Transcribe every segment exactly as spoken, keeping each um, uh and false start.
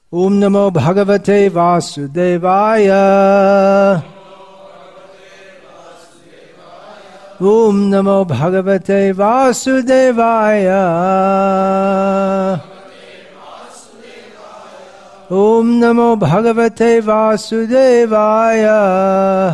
Om Namo Bhagavate Vasudevaya. Om Namo Bhagavate Vasudevaya. Om Namo Bhagavate Vasudevaya.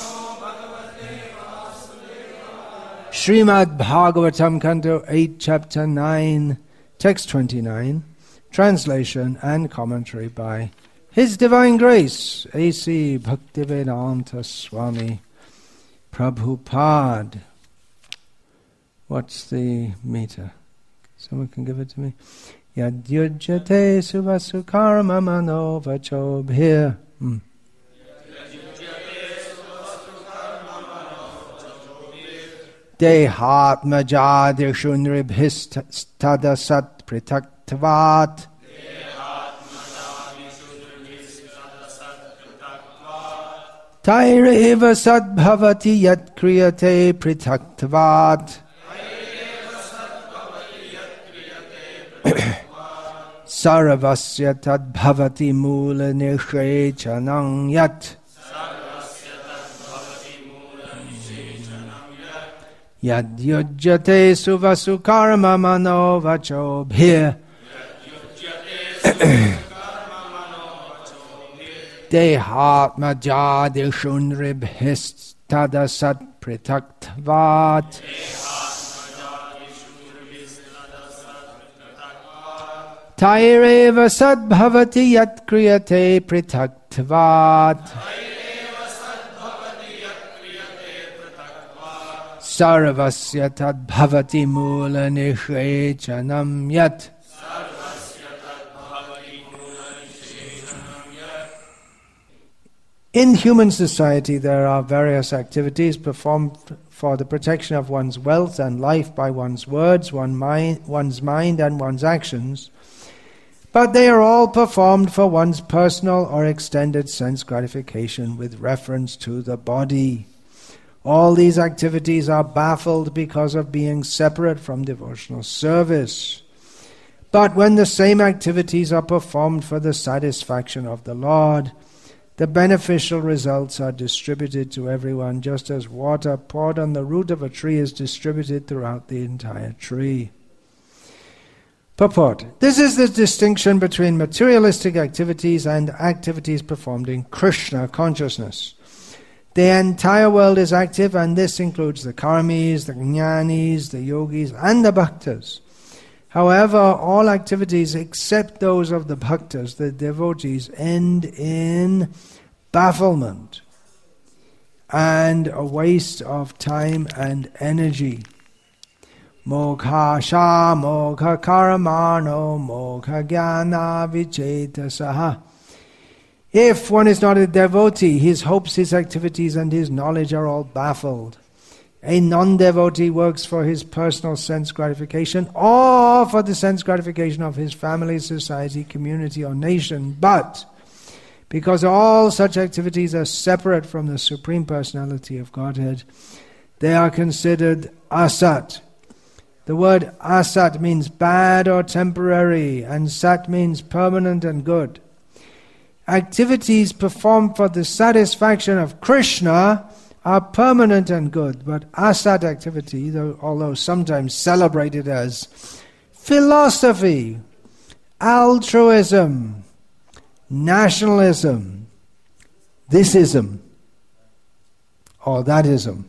Srimad Bhagavatam, Canto eight, Chapter nine, Text twenty-nine, translation and commentary by His Divine Grace, A C Bhaktivedanta Swami Prabhupada. What's the meter? Someone can give it to me. Yadyujjate suvasukarma mano vachobhir. Hmm. Dehatmajadishunribhistadasat pritaktvat. Taireva sadbhavati yat kriyate pritaktvat. Saravasya tadbhavati mula nishrechanang yat. Yadyujjate suvasukarma mano vachobhir. Dehatmajadishunribhistadasat pritaktvat. Taireva sadbhavati yat kriyate pritaktvat. Saravasya tadbhavati mula nishrechanam yat. In human society, there are various activities performed for the protection of one's wealth and life by one's words, one mind, one's mind, and one's actions. But they are all performed for one's personal or extended sense gratification with reference to the body. All these activities are baffled because of being separate from devotional service. But when the same activities are performed for the satisfaction of the Lord, the beneficial results are distributed to everyone, just as water poured on the root of a tree is distributed throughout the entire tree. Purport. This is the distinction between materialistic activities and activities performed in Krishna consciousness. The entire world is active, and this includes the karmis, the jnanis, the yogis, and the bhaktas. However, all activities except those of the bhaktas, the devotees, end in bafflement and a waste of time and energy. Mokha sha mokha karamano mokha jnana vichetasaha. If one is not a devotee, his hopes, his activities, and his knowledge are all baffled. A non-devotee works for his personal sense gratification or for the sense gratification of his family, society, community, or nation. But because all such activities are separate from the Supreme Personality of Godhead, they are considered asat. The word asat means bad or temporary, and sat means permanent and good. Activities performed for the satisfaction of Krishna are permanent and good, but asat activity, though, although sometimes celebrated as philosophy, altruism, nationalism, thisism, or thatism,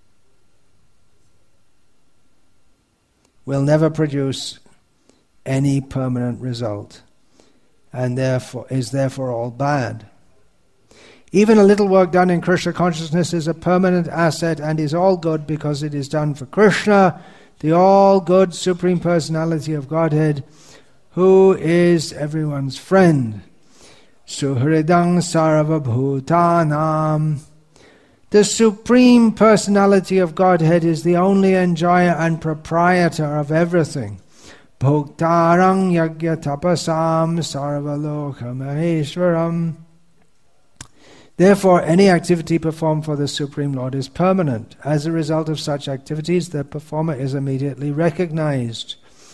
will never produce any permanent result, and therefore is therefore all bad. Even a little work done in Krishna consciousness is a permanent asset and is all good because it is done for Krishna, the all-good Supreme Personality of Godhead, who is everyone's friend. Suhridang Sarvabhutanam. The Supreme Personality of Godhead is the only enjoyer and proprietor of everything. Bhoktarang yagya tapasam sarvaloka maheshwaram. Therefore, any activity performed for the Supreme Lord is permanent. As a result of such activities, the performer is immediately recognized.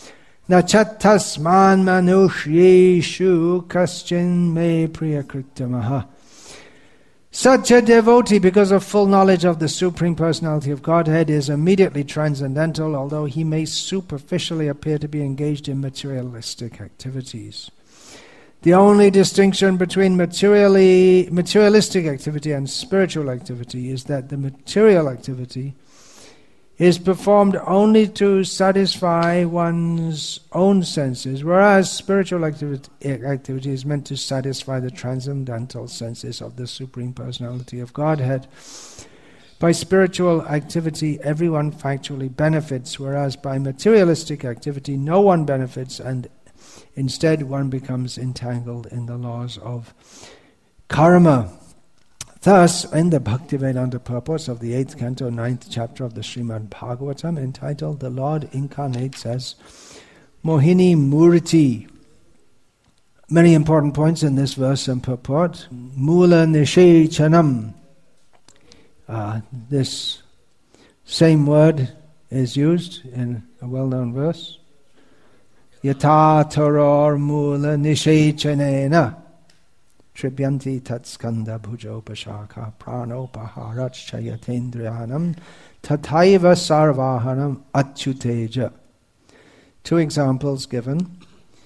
Na chattasman manushyeshu kaschin me priyakritamaha. Such a devotee, because of full knowledge of the Supreme Personality of Godhead, is immediately transcendental, although he may superficially appear to be engaged in materialistic activities. The only distinction between materially, materialistic activity and spiritual activity is that the material activity is performed only to satisfy one's own senses, whereas spiritual activity, activity is meant to satisfy the transcendental senses of the Supreme Personality of Godhead. By spiritual activity, everyone factually benefits, whereas by materialistic activity, no one benefits, and instead one becomes entangled in the laws of karma. Thus, in the Bhaktivedanta purpose of the eighth canto, ninth chapter of the Srimad Bhagavatam, entitled "The Lord Incarnates as Mohini Murti." Many important points in this verse and purport. Mula Nishechanam. Uh, this same word is used in a well-known verse. Yata taror mula nishechanena. Tribyanti tatskanda bhujopashaka pranopaharach chayatendriyanam tataiva sarvahanam achyuteja. Two examples given.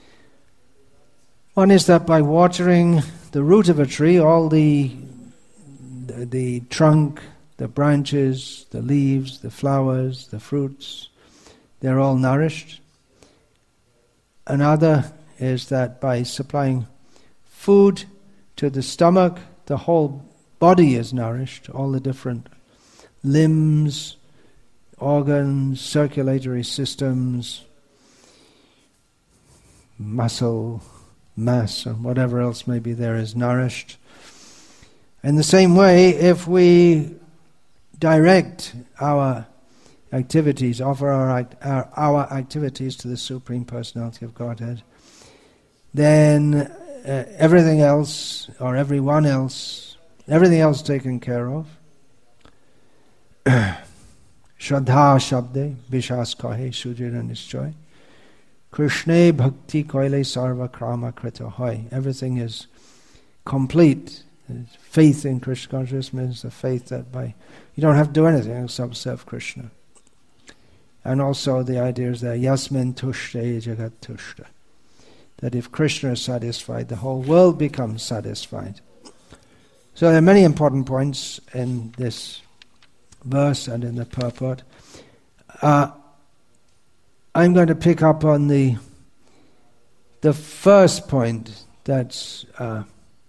One is that by watering the root of a tree, all the, the, the trunk, the branches, the leaves, the flowers, the fruits, they're all nourished. Another is that by supplying food to the stomach, the whole body is nourished, all the different limbs, organs, circulatory systems, muscle, mass, and whatever else may be there is nourished. In the same way, if we direct our activities, offer our, our, our activities to the Supreme Personality of Godhead, then Uh, everything else, or everyone else, everything else taken care of. Shraddha Shabde, Vishas Kahe, Sujira Nishchoy. Krishna Bhakti Koile Sarva Krama Krita Hoy. Everything is complete. Faith in Krishna consciousness means the faith that by, you don't have to do anything except serve Krishna. And also the idea is that Yasmin Tushte Jagat Tushta. That if Krishna is satisfied, the whole world becomes satisfied. So there are many important points in this verse and in the purport. Uh, I'm going to pick up on the the first point that's uh,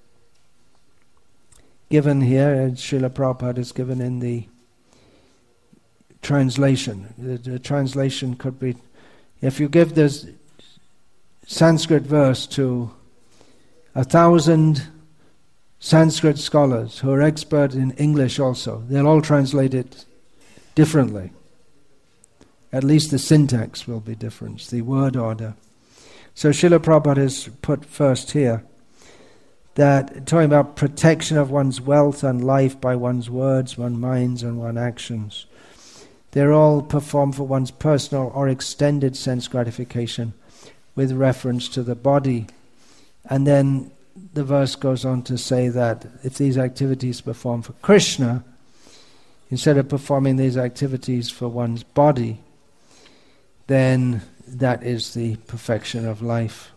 given here, and Srila Prabhupada is given in the translation. The, the translation could be, if you give this Sanskrit verse to a thousand Sanskrit scholars who are expert in English also, they'll all translate it differently. At least the syntax will be different, the word order. So Srila Prabhupada has put first here that talking about protection of one's wealth and life by one's words, one's minds and one's actions. They're all performed for one's personal or extended sense gratification with reference to the body. And then the verse goes on to say that if these activities perform for Krishna, instead of performing these activities for one's body, then that is the perfection of life.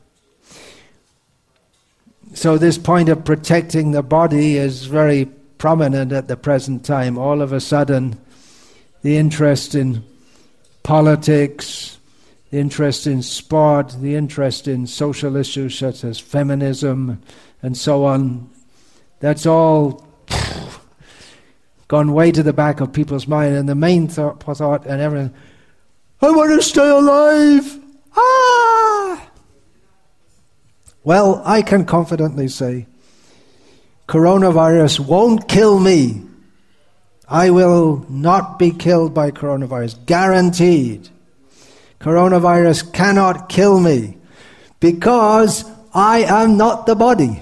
So this point of protecting the body is very prominent at the present time. All of a sudden, the interest in politics, the interest in sport, the interest in social issues such as feminism and so on, that's all pff, gone way to the back of people's mind, and the main thought, thought and everything, I want to stay alive! Ah! Well, I can confidently say, coronavirus won't kill me. I will not be killed by coronavirus, guaranteed. Coronavirus cannot kill me because I am not the body.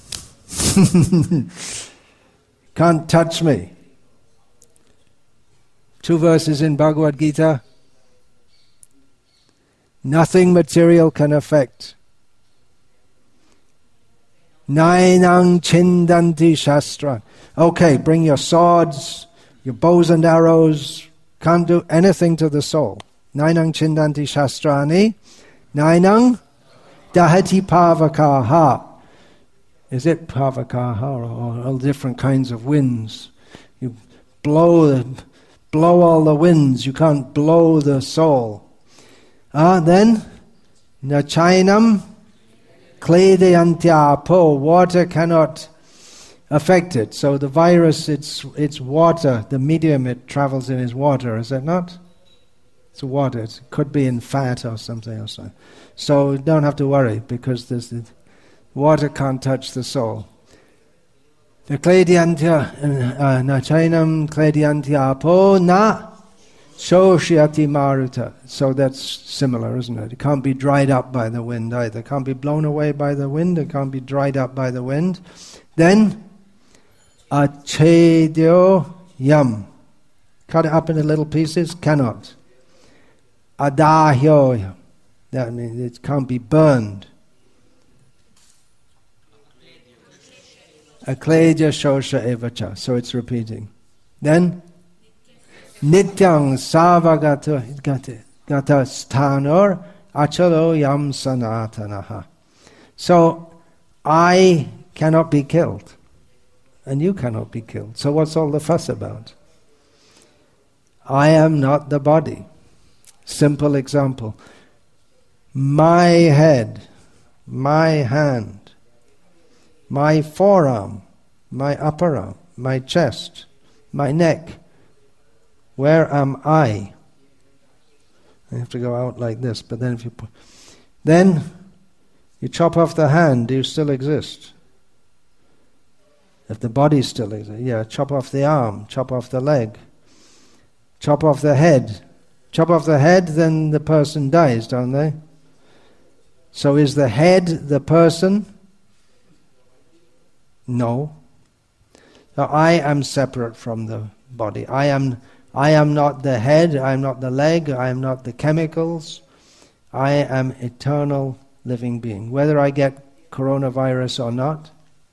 Can't touch me. Two verses in Bhagavad Gita. Nothing material can affect. Nainang chindanti shastra. Okay, bring your swords, your bows and arrows. Can't do anything to the soul. Nainang chindanti shastrani. Nainang dahati pavakaha. Is it pavakaha or all different kinds of winds? You blow the, blow all the winds. You can't blow the soul. Ah, then nachainam Kledayantyapo, water cannot affect it. So the virus, it's it's water. The medium it travels in is water, is it not? It's water. It could be in fat or something else. So you don't have to worry because there's the water can't touch the soul. The Kledayantya, nachainam Kledayantyapo na Shoshyati maruta. So that's similar, isn't it? It can't be dried up by the wind either. It can't be blown away by the wind. It can't be dried up by the wind. Then, achedyo yam. Cut it up into little pieces? Cannot. Adahyo. That means it can't be burned. Akledya shosha evacha. So it's repeating. Then, Nityang savagata gata stanor achalo yam sanatanaha. So I cannot be killed, and you cannot be killed. So what's all the fuss about? I am not the body. Simple example. My head, my hand, my forearm, my upper arm, my chest, my neck. Where am I? I have to go out like this, but then if you put, then you chop off the hand, do you still exist? If the body still exists, yeah, chop off the arm, chop off the leg, chop off the head. Chop off the head, then the person dies, don't they? So is the head the person? No. So I am separate from the body. I am I am not the head, I am not the leg, I am not the chemicals. I am eternal living being. Whether I get coronavirus or not,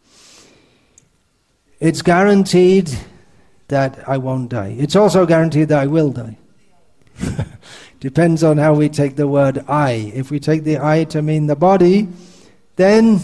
it's guaranteed that I won't die. It's also guaranteed that I will die. Depends on how we take the word I. If we take the I to mean the body, then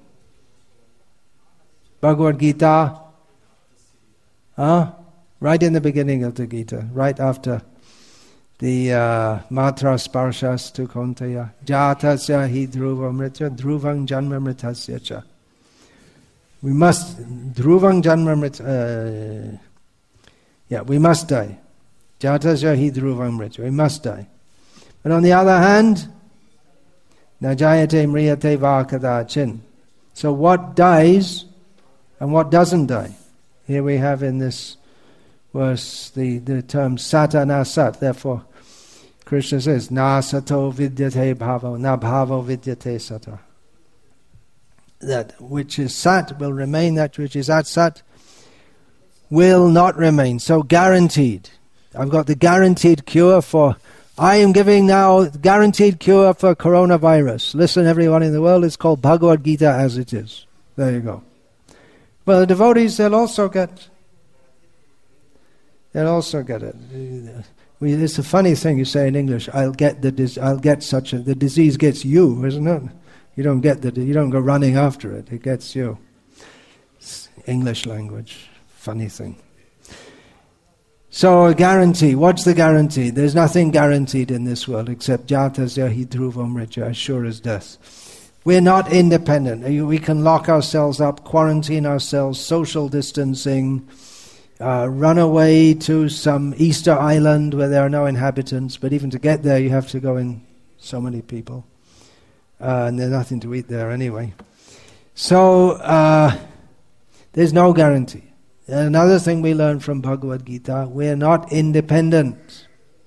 Bhagavad Gita, huh? Right in the beginning of the Gita, right after the uh, Matra Sparshas tu Kaunteya, Jatasya hi dhruva mritya, dhruvang janma mritasya cha. We must, dhruvang janma mritya, uh, yeah, we must die. Jatasya hi dhruvam mritya, we must die. But on the other hand, najayate mriyate vakadachin. So what dies and what doesn't die? Here we have in this verse the, the term sata na sat. Therefore, Krishna says, na sato vidyate bhavo, na bhavo vidyate sata. That which is sat will remain, that which is at sat will not remain. So guaranteed. I've got the guaranteed cure for, I am giving now guaranteed cure for coronavirus. Listen, everyone in the world, it's called Bhagavad Gita as it is. There you go. Well, the devotees, they'll also get, they'll also get it. We, it's a funny thing you say in English, I'll get the, dis- I'll get such a, the disease gets you, isn't it? You don't get the, you don't go running after it, it gets you. It's English language, funny thing. So a guarantee, what's the guarantee? There's nothing guaranteed in this world except jatasya hi dhruvam mritya, as sure as death. We're not independent. We can lock ourselves up, quarantine ourselves, social distancing, uh, run away to some Easter island where there are no inhabitants, but even to get there you have to go in so many people. Uh, and there's nothing to eat there anyway. So uh, there's no guarantee. Another thing we learn from Bhagavad Gita, we're not independent.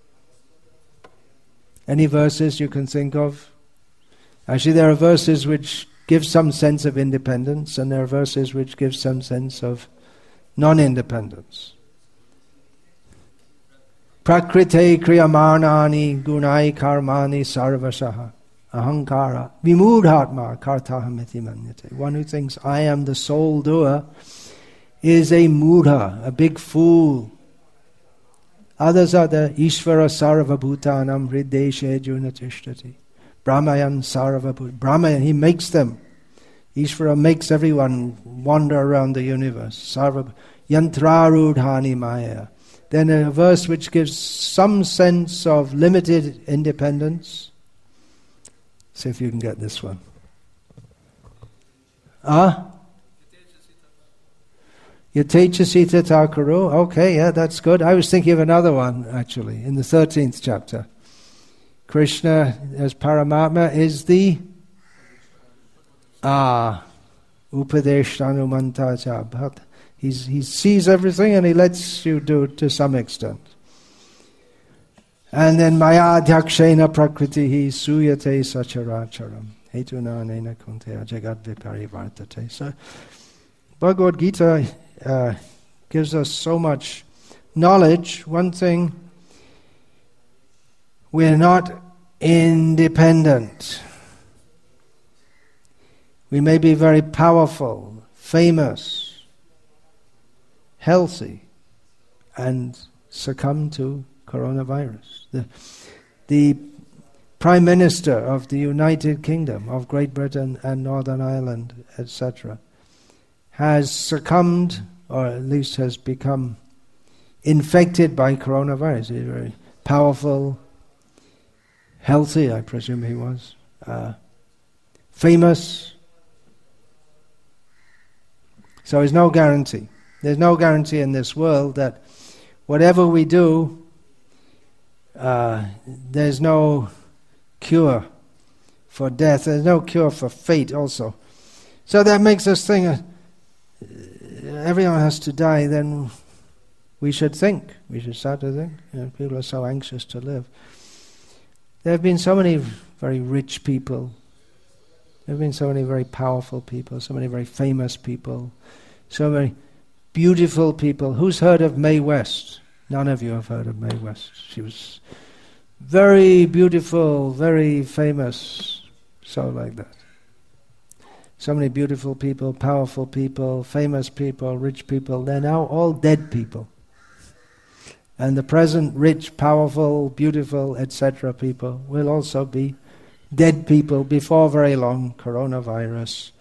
Any verses you can think of? Actually, there are verses which give some sense of independence, and there are verses which give some sense of non-independence. Prakrite kriyamarnani gunai karmani sarvasaha ahankara vimudhatma kartahamiti manyate. One who thinks I am the sole doer is a mudha, a big fool. Others are the Ishvara sarvabhutanam hrideshe junatishtati. Brahmayan sarvabhut. Brahmayan, he makes them. Ishvara makes everyone wander around the universe. Sarva yantrarudhani maya. Then a verse which gives some sense of limited independence. See if you can get this one. Ah? Yatechasita Thakuru. Okay, yeah, that's good. I was thinking of another one, actually, in the thirteenth chapter. Krishna, as Paramatma, is the Ah, Upadeshtanumanta. He's, he sees everything and he lets you do it to some extent. And then Maya Adhyakshena Prakritihi Suyate Sacharacharam Hetuna Nena Kunteya Jagat Viparivartate. So Bhagavad Gita uh, gives us so much knowledge. One thing, we're not independent. We may be very powerful, famous, healthy, and succumb to coronavirus. The, the Prime Minister of the United Kingdom of Great Britain and Northern Ireland, et cetera, has succumbed, or at least has become infected by coronavirus. He's very powerful, healthy, I presume he was, uh, famous. So there's no guarantee. There's no guarantee in this world that whatever we do, uh, there's no cure for death. There's no cure for fate also. So that makes us think, uh, everyone has to die, then we should think. We should start to think. You know, people are so anxious to live. There have been so many very rich people. There have been so many very powerful people, so many very famous people, so many beautiful people. Who's heard of Mae West? None of you have heard of Mae West. She was very beautiful, very famous, so like that. So many beautiful people, powerful people, famous people, rich people. They're now all dead people. And the present rich, powerful, beautiful, et cetera people will also be dead people before very long, coronavirus.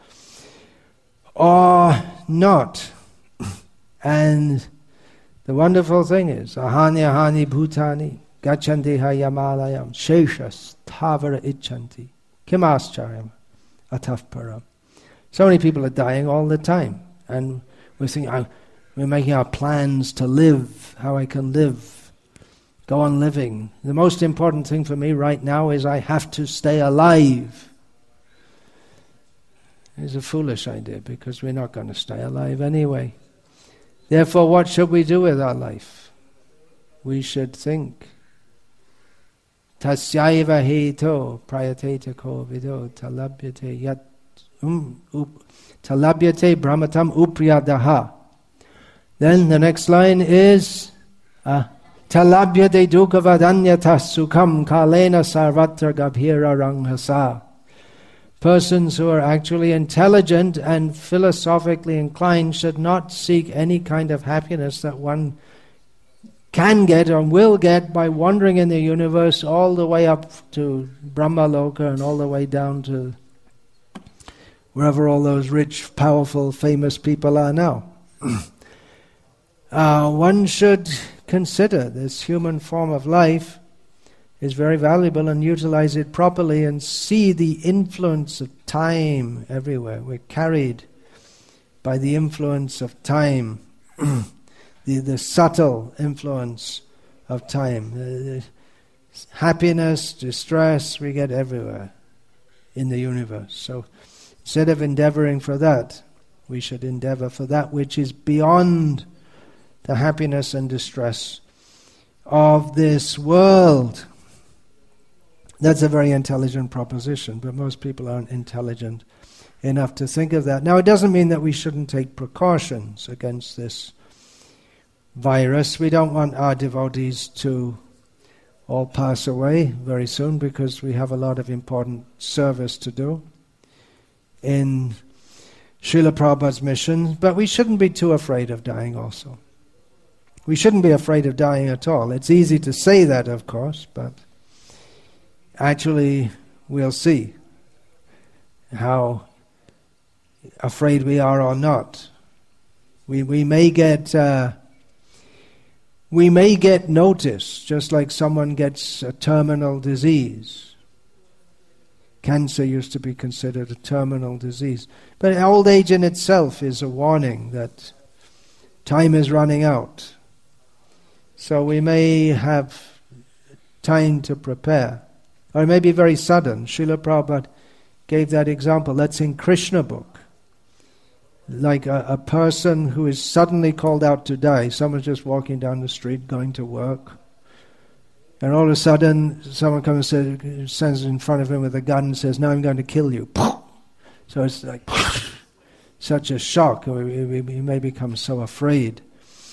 Or not. And the wonderful thing is, ahani ahani bhutani gachanti hayamalayam sheshas tavara ichanti kimascharayam ataf param. So many people are dying all the time, and we're thinking, oh, we're making our plans to live, how I can live, go on living. The most important thing for me right now is I have to stay alive. It's a foolish idea, because we're not going to stay alive anyway. Therefore, what should we do with our life? We should think. Tasyaiva heto prayate ko vido talabhyate yat um up talabhyate brahmatam upriyadaha. Then the next line is uh, talabhyate dukavadanyata sukham kalena sarvatra gabhira ranghasa. Persons who are actually intelligent and philosophically inclined should not seek any kind of happiness that one can get or will get by wandering in the universe all the way up to Brahmaloka and all the way down to wherever all those rich, powerful, famous people are now. uh, one should consider this human form of life is very valuable and utilize it properly and see the influence of time everywhere. We're carried by the influence of time, the, the subtle influence of time. The, the happiness, distress, we get everywhere in the universe. So instead of endeavoring for that, we should endeavor for that which is beyond the happiness and distress of this world. That's a very intelligent proposition, but most people aren't intelligent enough to think of that. Now, it doesn't mean that we shouldn't take precautions against this virus. We don't want our devotees to all pass away very soon because we have a lot of important service to do in Srila Prabhupada's mission. But we shouldn't be too afraid of dying also. We shouldn't be afraid of dying at all. It's easy to say that, of course, but actually we'll see how afraid we are or not. We we may get uh, we may get noticed, just like someone gets a terminal disease. Cancer used to be considered a terminal disease, but old age in itself is a warning that time is running out. So we may have time to prepare, or it may be very sudden. Srila Prabhupada gave that example. That's in Krishna book. Like a, a person who is suddenly called out to die. Someone's just walking down the street, going to work. And all of a sudden, someone comes and says, stands in front of him with a gun and says, "Now I'm going to kill you." So it's like such a shock. We, we, we may become so afraid.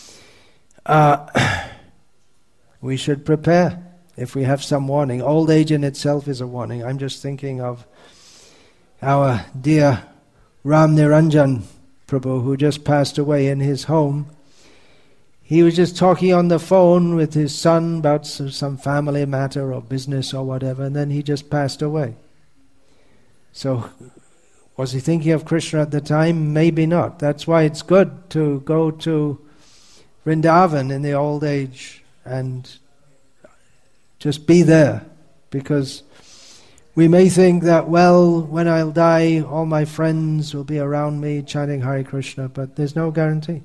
Uh, we should prepare if we have some warning. Old age in itself is a warning. I'm just thinking of our dear Ram Niranjan Prabhu, who just passed away in his home. He was just talking on the phone with his son about some family matter or business or whatever, and then he just passed away. So, was he thinking of Krishna at the time? Maybe not. That's why it's good to go to Vrindavan in the old age and just be there, because we may think that, well, when I'll die, all my friends will be around me chanting Hare Krishna, but there's no guarantee.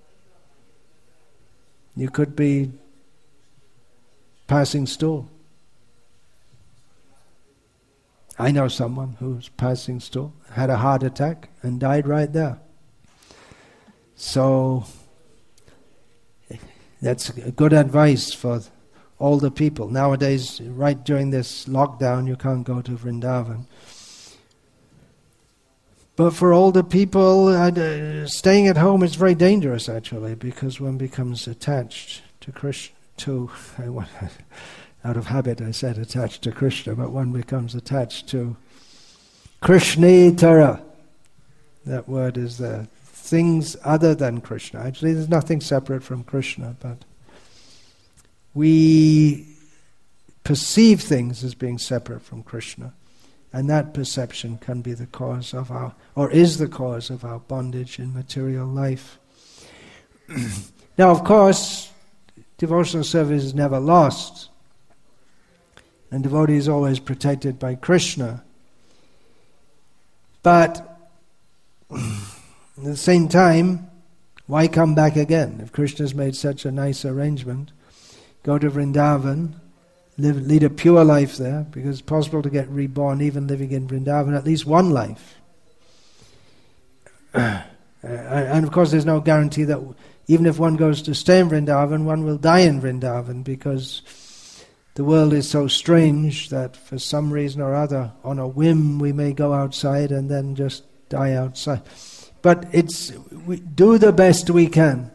You could be passing stool. I know someone who's passing stool, had a heart attack and died right there. So that's good advice for older people. Nowadays, right during this lockdown, you can't go to Vrindavan. But for older people, uh, staying at home is very dangerous, actually, because one becomes attached to Krishna. To out of habit, I said attached to Krishna, but one becomes attached to Krishnetara. That word is there. Things other than Krishna. Actually, there's nothing separate from Krishna, but we perceive things as being separate from Krishna, and that perception can be the cause of our, or is the cause of our bondage in material life. Now, of course, devotional service is never lost, and devotee is always protected by Krishna. But at the same time, why come back again? If Krishna's made such a nice arrangement, go to Vrindavan, live, lead a pure life there, because it's possible to get reborn even living in Vrindavan, at least one life. Uh, and of course there's no guarantee that even if one goes to stay in Vrindavan, one will die in Vrindavan, because the world is so strange that for some reason or other, on a whim, we may go outside and then just die outside. But it's we do the best we can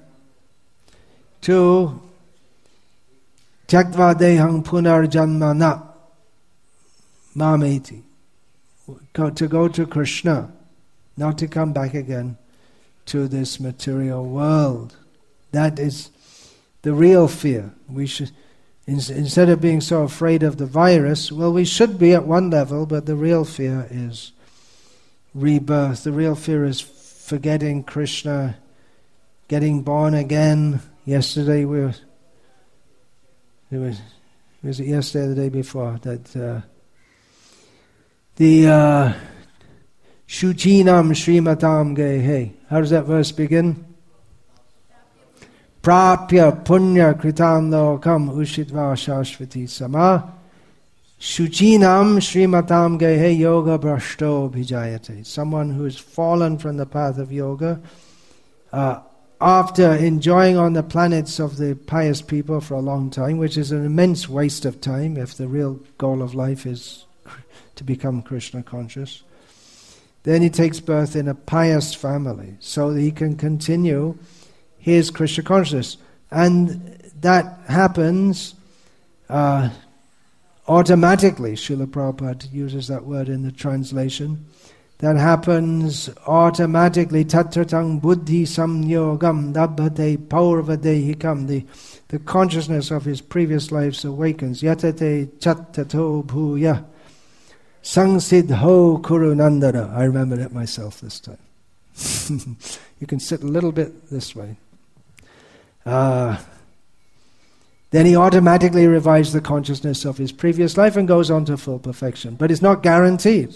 to Tyaktva dehang punarjanmana mameti, to go to Krishna, not to come back again to this material world. That is the real fear. We should, instead of being so afraid of the virus, well, we should be at one level, but the real fear is rebirth. The real fear is forgetting Krishna, getting born again. Yesterday we were It was, was it yesterday or the day before that uh, the uh, Shuchinam Srimatam Gehe. How does that verse begin? Prapya punya kritam lokam ushitva shashvati sama Shuchinam Srimatam Gehe yoga brashto bhijayate. Someone who has fallen from the path of yoga, uh, after enjoying on the planets of the pious people for a long time, which is an immense waste of time if the real goal of life is to become Krishna conscious, then he takes birth in a pious family so that he can continue his Krishna consciousness. and that happens uh, automatically. Srila Prabhupada uses that word in the translation. That happens automatically. Tatratang buddhi samyogam dabbate paurvadehikam. The, the consciousness of his previous lives awakens. Yatate chattato bhuya sangsidho kurunandara. I remembered it myself this time. You can sit a little bit this way. Uh, then he automatically revives the consciousness of his previous life and goes on to full perfection. But it's not guaranteed.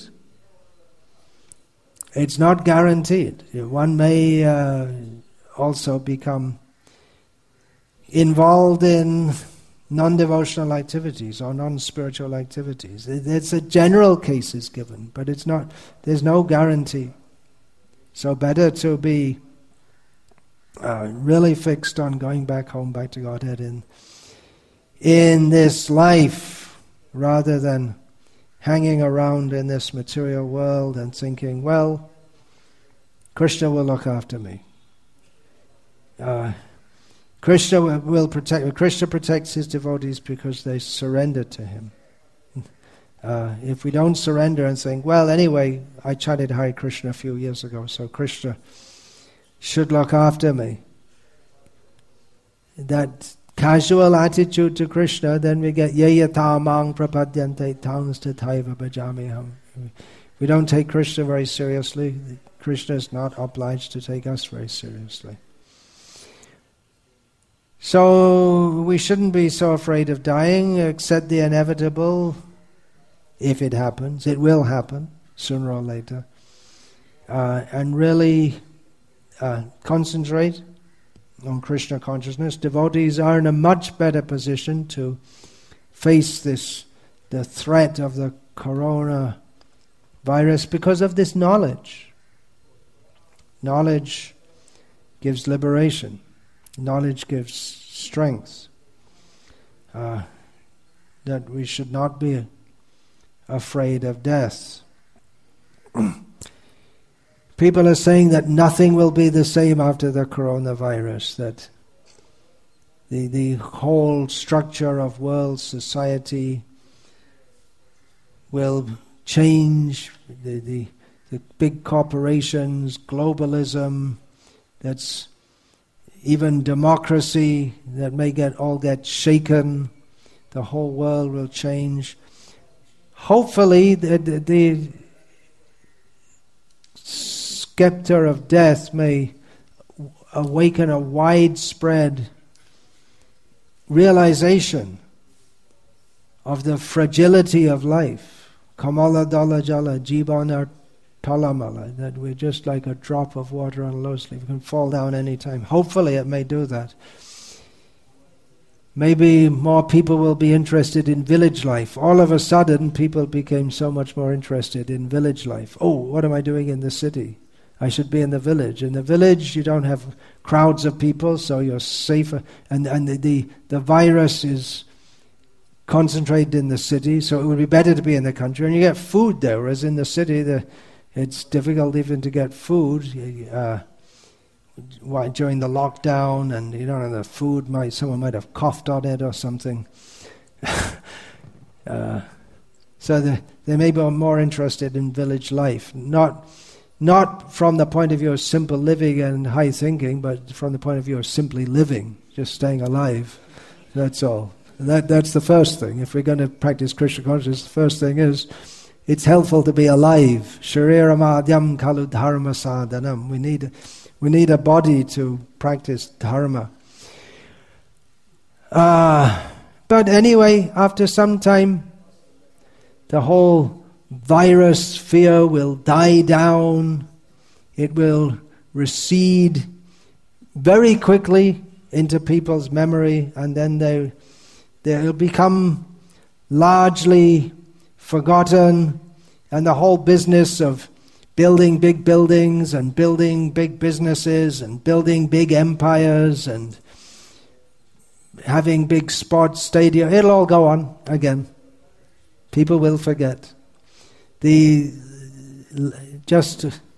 It's not guaranteed. One may uh, also become involved in non-devotional activities or non-spiritual activities. It's a general case is given, but it's not. There's no guarantee. So better to be uh, really fixed on going back home, back to Godhead in in this life, rather than hanging around in this material world and thinking, well, Krishna will look after me. Uh, Krishna will protect. Krishna protects his devotees because they surrender to him. Uh, if we don't surrender and think, well, anyway, I chanted Hare Krishna a few years ago, so Krishna should look after me. That casual attitude to Krishna, then we get yayatamang prapadyante tangstataiva bhajamiham. We don't take Krishna very seriously. Krishna is not obliged to take us very seriously. So we shouldn't be so afraid of dying, accept the inevitable. If it happens, it will happen sooner or later. Uh, and really uh, concentrate on Krishna consciousness. Devotees are in a much better position to face this, the threat of the corona virus, because of this knowledge. Knowledge gives liberation. Knowledge gives strength. Uh, that we should not be afraid of death. People are saying that nothing will be the same after the coronavirus, that the, the whole structure of world society will change, the, the, the big corporations, globalism, that's even democracy, that may get all get shaken, the whole world will change. Hopefully the, the, the scepter of death may awaken a widespread realization of the fragility of life. Kamala dala jala jibana talamala, that we're just like a drop of water on a low sleeve. We can fall down any time. Hopefully it may do that. Maybe more people will be interested in village life. All of a sudden, people became so much more interested in village life. Oh, what am I doing in the city? I should be in the village. In the village, you don't have crowds of people, so you're safer. And and the, the, the virus is concentrated in the city, so it would be better to be in the country. And you get food there, whereas in the city, the, it's difficult even to get food. Uh, during the lockdown, and you don't have the food, might someone might have coughed on it or something. uh, so the, they may be more interested in village life, not not from the point of view of simple living and high thinking, but from the point of view of simply living, just staying alive. That's all. That that's the first thing. If we're going to practice Krishna consciousness, the first thing is it's helpful to be alive. Sharira madhyam kalu dharma sadhanam. We need We need a body to practice dharma. Uh, but anyway, after some time, the whole virus fear will die down. It will recede very quickly into people's memory, and then they they'll become largely forgotten, and the whole business of building big buildings and building big businesses and building big empires and having big sports stadia, it'll all go on again. People will forget. The just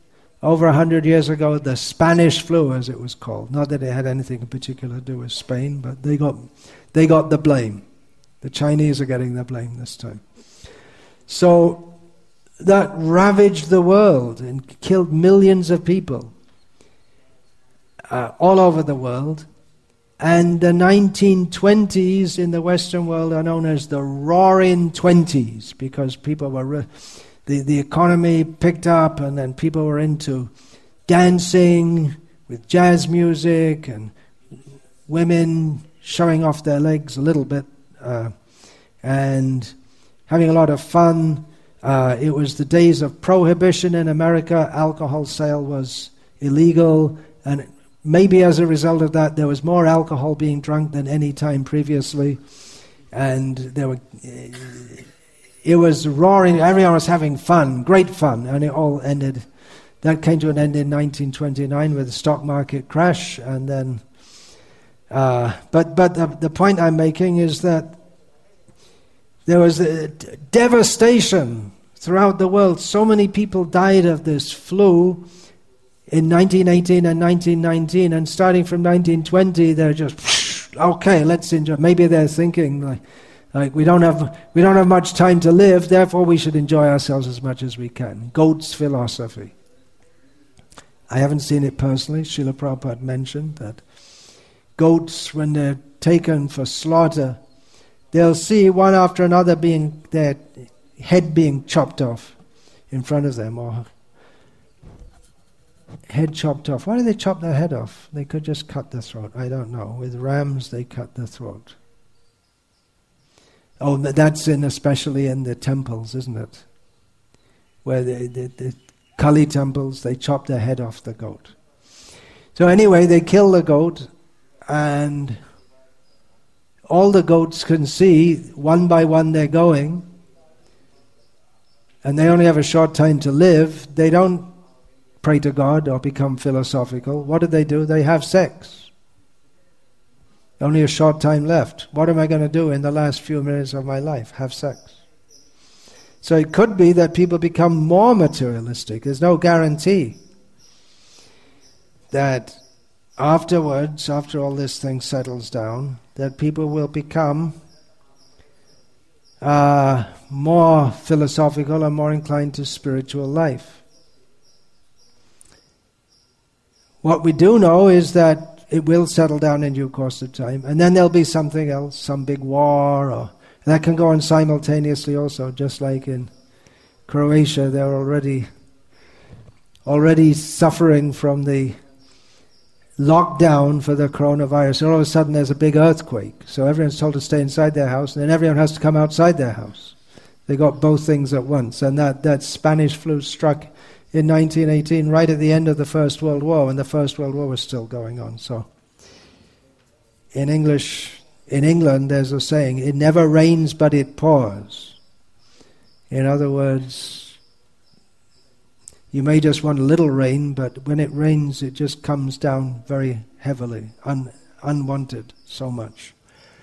over a hundred years ago, the Spanish flu, as it was called. Not that it had anything in particular to do with Spain, but they got they got the blame. The Chinese are getting the blame this time. So that ravaged the world and killed millions of people uh, all over the world. And the nineteen twenties in the Western world are known as the Roaring Twenties, because people were re- the the economy picked up, and then people were into dancing with jazz music and women showing off their legs a little bit uh, and having a lot of fun. Uh, it was the days of prohibition in America. Alcohol sale was illegal, and maybe as a result of that, there was more alcohol being drunk than any time previously, and there were. It was roaring. Everyone was having fun, great fun, and it all ended. That came to an end in nineteen twenty-nine with the stock market crash, and then. Uh, but but the, the point I'm making is that there was a d- devastation throughout the world. So many people died of this flu in nineteen eighteen and nineteen nineteen, and starting from nineteen twenty, they're just okay. Let's enjoy. Maybe they're thinking like, like we don't have we don't have much time to live. Therefore, we should enjoy ourselves as much as we can. Goat's philosophy. I haven't seen it personally. Srila Prabhupada mentioned that goats, when they're taken for slaughter, they'll see one after another being their head being chopped off in front of them, or head chopped off. Why do they chop their head off? They could just cut the throat. I don't know. With rams, they cut the throat. Oh, that's in especially in the temples, isn't it? Where they, the, the Kali temples, they chop their head off the goat. So anyway, they kill the goat, and all the goats can see, one by one they're going, and they only have a short time to live. They don't pray to God or become philosophical. What do they do? They have sex. Only a short time left. What am I going to do in the last few minutes of my life? Have sex. So it could be that people become more materialistic. There's no guarantee that afterwards, after all this thing settles down, that people will become uh, more philosophical and more inclined to spiritual life. What we do know is that it will settle down in due course of time, and then there'll be something else, some big war, or that can go on simultaneously also, just like in Croatia, they're already already suffering from the lockdown for the coronavirus. All of a sudden there's a big earthquake, so everyone's told to stay inside their house, and then everyone has to come outside their house. They got both things at once, and that, that Spanish flu struck in nineteen eighteen, right at the end of the First World War, when the First World War was still going on. So in English, in England, there's a saying, it never rains but it pours. In other words, you may just want a little rain, but when it rains, it just comes down very heavily, un, unwanted so much.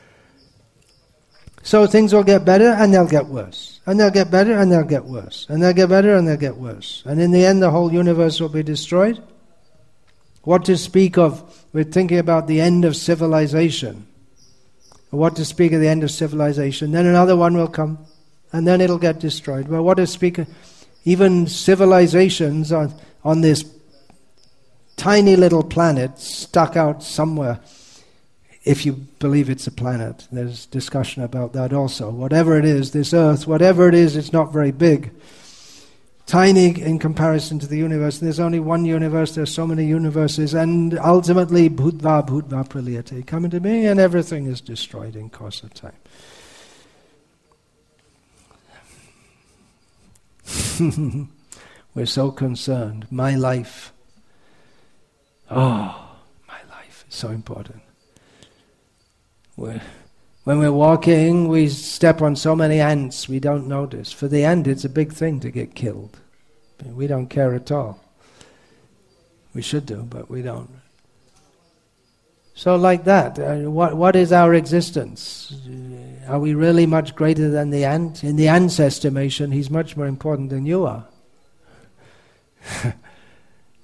So things will get better and they'll get worse. And they'll get better and they'll get worse. And they'll get better and they'll get worse. And in the end, the whole universe will be destroyed. What to speak of, we're thinking about the end of civilization. What to speak of the end of civilization. Then another one will come, and then it'll get destroyed. Well, what to speak of, even civilizations on, on this tiny little planet stuck out somewhere, if you believe it's a planet. There's discussion about that also. Whatever it is, this earth, whatever it is, it's not very big. Tiny in comparison to the universe. There's only one universe, there's so many universes, and ultimately, bhutva bhutva praliyate, come into being, and everything is destroyed in course of time. We're so concerned. My life. Oh, my life is so important. We're, when we're walking, we step on so many ants we don't notice. For the ant, it's a big thing to get killed. We don't care at all. We should do, but we don't. So like that, uh, what what is our existence? Are we really much greater than the ant? In the ant's estimation, he's much more important than you are.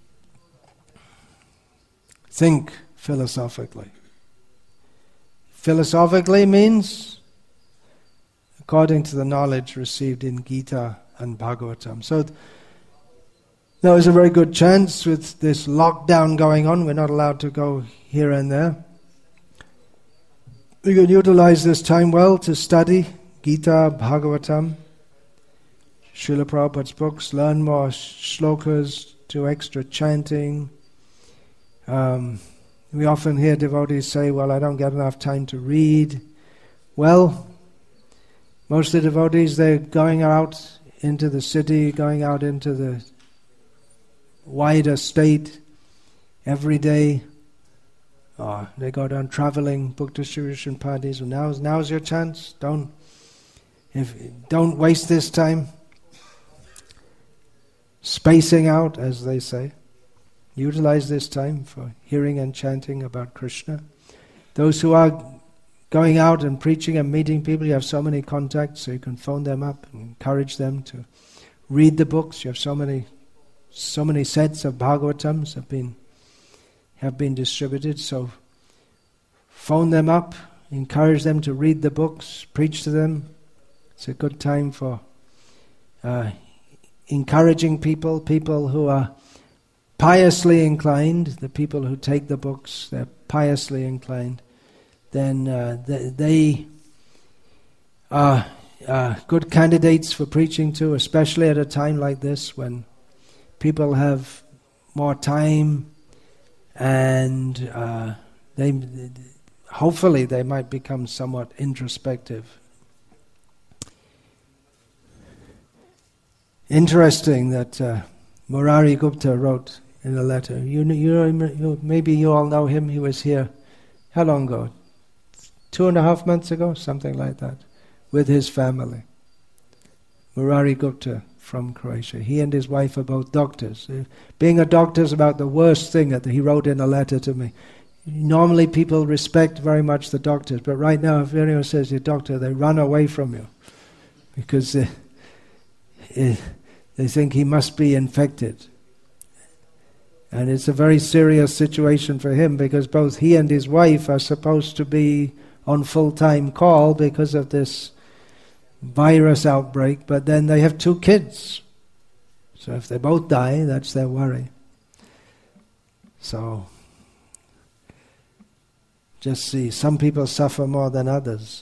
think philosophically. Philosophically means according to the knowledge received in Gita and Bhagavatam. So th- there was a very good chance with this lockdown going on, we're not allowed to go here and there. We could utilize this time well to study Gita, Bhagavatam, Srila Prabhupada's books, learn more shlokas, do extra chanting. Um, we often hear devotees say, well, I don't get enough time to read. Well, most of the devotees, they're going out into the city, going out into the wider state every day. Oh, they go down traveling, book distribution parties. And now's now's your chance. Don't if don't waste this time spacing out, as they say. Utilize this time for hearing and chanting about Krishna. Those who are going out and preaching and meeting people, you have so many contacts, so you can phone them up and encourage them to read the books. You have so many, so many sets of Bhagavatams have been have been distributed. So phone them up, encourage them to read the books, preach to them. It's a good time for uh, encouraging people, people who are piously inclined, the people who take the books, they're piously inclined, then uh, they, they are uh, good candidates for preaching to, especially at a time like this when people have more time and uh, they hopefully they might become somewhat introspective. Interesting that uh, Murari Gupta wrote in a letter. You, you, you maybe you all know him. He was here how long ago? Two and a half months ago, something like that, with his family. Murari Gupta from Croatia. He and his wife are both doctors. Being a doctor is about the worst thing that he wrote in a letter to me. Normally people respect very much the doctors, but right now if anyone says you're a doctor, they run away from you because uh, uh, they think he must be infected. And it's a very serious situation for him because both he and his wife are supposed to be on full-time call because of this virus outbreak, but then they have two kids. So if they both die, that's their worry. So, just see, some people suffer more than others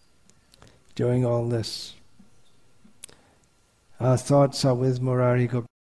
during all this. Our thoughts are with Murari Gupta.